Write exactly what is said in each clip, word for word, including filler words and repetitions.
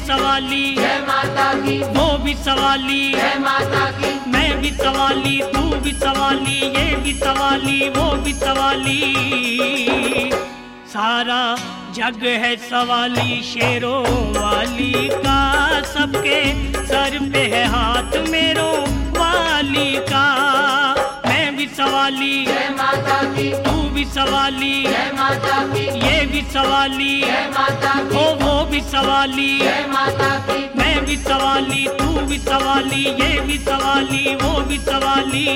सवाली, जय माता की, वो भी सवाली, जय माता की, मैं भी सवाली, तू भी सवाली, ये भी सवाली, वो भी सवाली। सारा जग है सवाली शेरों वाली का, सबके सर पे है हाथ मेरों वाली का। मैं भी सवाली, जय माता की, तू भी सवाली, जय माता की, ये भी सवाली, जय माता की, ओ वो भी सवाली, जय माता की, मैं भी सवाली, तू भी सवाली, ये भी सवाली, वो भी सवाली।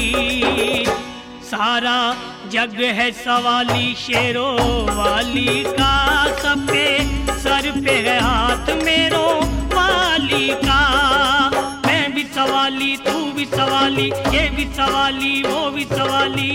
सारा जग है सवाली शेरों वाली का, सबके सर पे है हाथ मेरों वाली का। मैं भी सवाली, तू भी सवाली, ये भी सवाली, वो भी सवाली।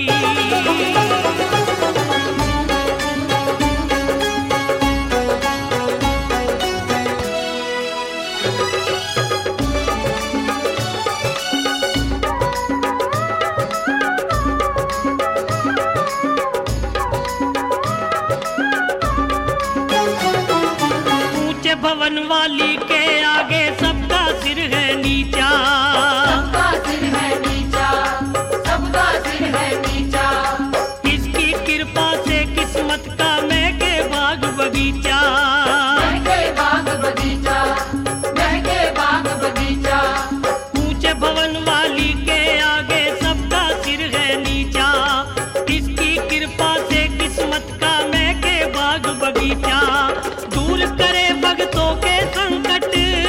भवन वाली के आगे सबका सिर है नीचा, सबका सिर है नीचा, सबका सिर है नीचा। इसकी कृपा से किस्मत का महके बाग बगीचा, महके बाग बगीचा, महके बाग बगीचा। ऊंचे भवन वाली के आगे सबका सिर है नीचा, इसकी कृपा से किस्मत का महके बाग बगीचा। दूर करे भक्तों के संकट,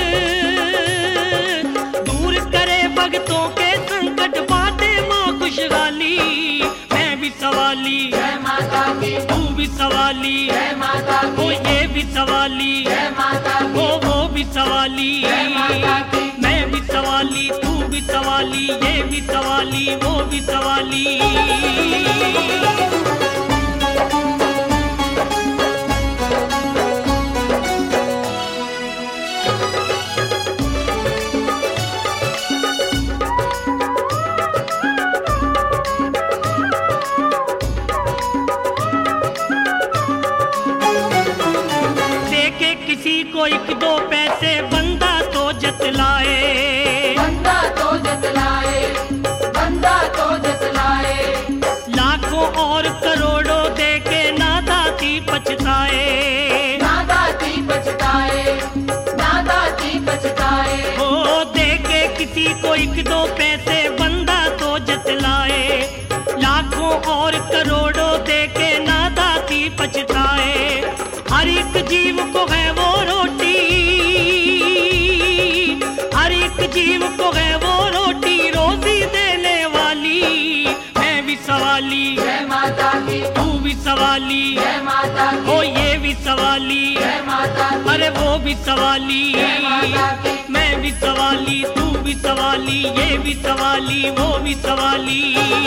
दूर करे भक्तों के संकट, बाटे माँ खुशहाली। मैं भी सवाली, जय माता की, तू भी सवाली, जय माता ओ की, ये भी सवाली, जय माता ओ की, वो भी सवाली। जय माता की, मैं भी सवाली, तू भी सवाली, ये भी सवाली, वो भी सवाली। किसी को एक दो पैसे बंदा तो जतलाए, बंदा तो जतलाए, बंदा तो जतलाए। लाखों और करोड़ों दे के नादाती पछताए, नादाती पछताए, नादाती पछताए। ओ दे के किसी को एक दो पैसे बंदा तो जतलाए, लाखों और करोड़ों दे के नादाती पछताए। हर एक जीव को है वो रोटी, हर एक जीव को है वो रोटी रोजी देने वाली। मैं भी सवाली, जय माता की, तू भी सवाली, जय माता की, ओ ये भी सवाली, जय माता की, अरे वो भी सवाली। जय माता की, मैं भी सवाली, तू भी सवाली, ये भी सवाली, वो भी सवाली।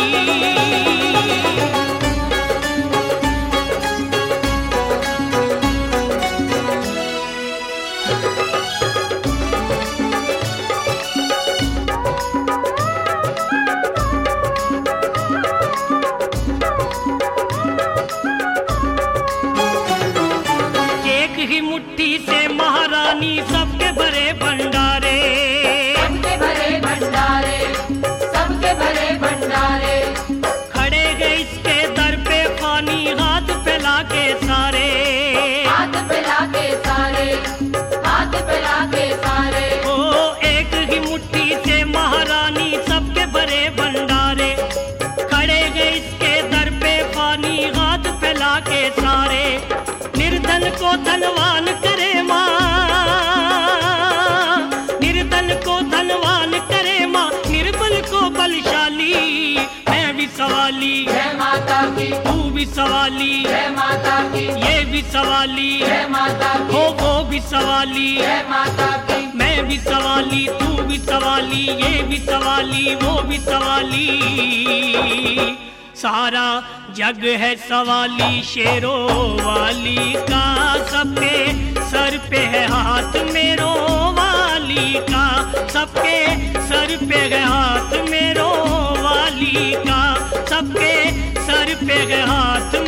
मुट्ठी से महारानी सबके भरे भंडारे, सबके भरे भंडारे, सबके भरे भंडारे। खड़े गए इसके दर पे पानी हाथ फैला के सारे, हाथ फैला के सारे, हाथ फैला के सारे। ओ एक ही मुट्ठी से महारानी सबके भरे भंडारे, खड़े गए इसके दर पे पानी हाथ फैला के सारे। निर्धन को धनवान करे माँ, निर्धन को धनवान करे माँ, निर्बल को बलशाली। मैं भी सवाली, जय माता की, तू भी सवाली, जय माता की, ये भी सवाली, जय माता की, हो वो भी सवाली। जय माता की, मैं भी सवाली, तू भी सवाली, ये भी सवाली, वो भी सवाली। सारा जग है सवाली शेरों वाली का, सबके सर पे है हाथ मेरों वाली का, सबके सर पे है हाथ मेरों वाली का, सबके सर पे है हाथ